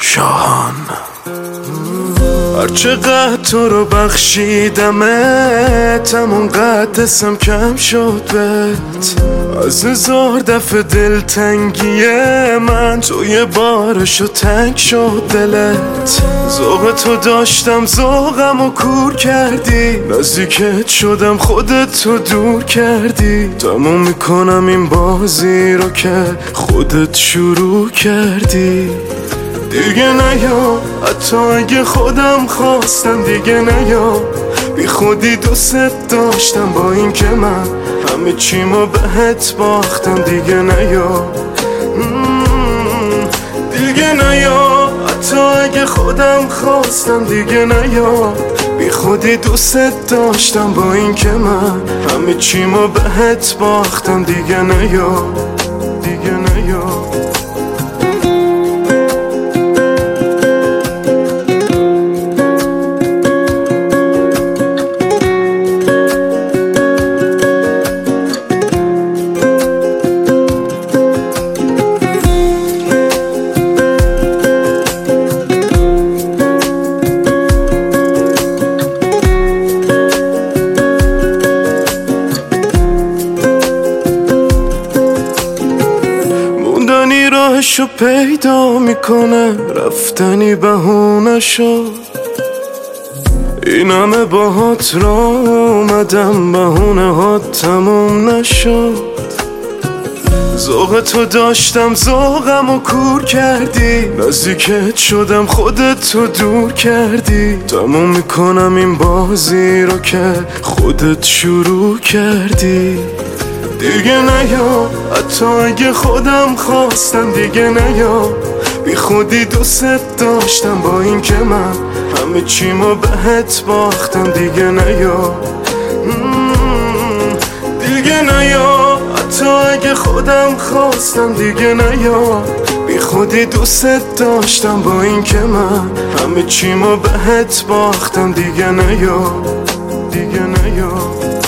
شاهان. هرچقدر تو رو بخشیدمت همون قد دستم کم شد بهت. از 1000 دفعه دلتنگی من تو یه بارشو تنگ شد دلت. ذوق تو داشتم ذوقمو کور کردی، نزدیکت شدم خودت تو دور کردی. تموم میکنم این بازی رو که خودت شروع کردی. دیگه نیا حتی اگه خودم خواستم، دیگه نیا بی خودی دوست داشتم با این که من همه چیمو بهت باختم. دیگه نیا دیگه نیا حتی اگه خودم خواستم. دیگه نیا بی خودی دوست داشتم با این که من همه چیمو بهت باختم. دیگه نیا دیگه نیا. راهشو پیدا میکنه، رفتنی بهونه شد. این همه باهات را اومدم، بهونه ها تموم نشد. ذوق تو داشتم ذوقمو کور کردی، نزدیکت شدم خودت تو دور کردی. تموم میکنم این بازی رو که خودت شروع کردی. دیگه نیا حتی اگه خودم خواستم. دیگه نیا بی خودی دوست داشتم با این که من همه چیمو بهت باختم. دیگه نیا دیگه نیا حتی اگه خودم خواستم. دیگه نیا بی خودی دوست داشتم با این که من همه چیمو بهت باختم. دیگه نیا دیگه نیا.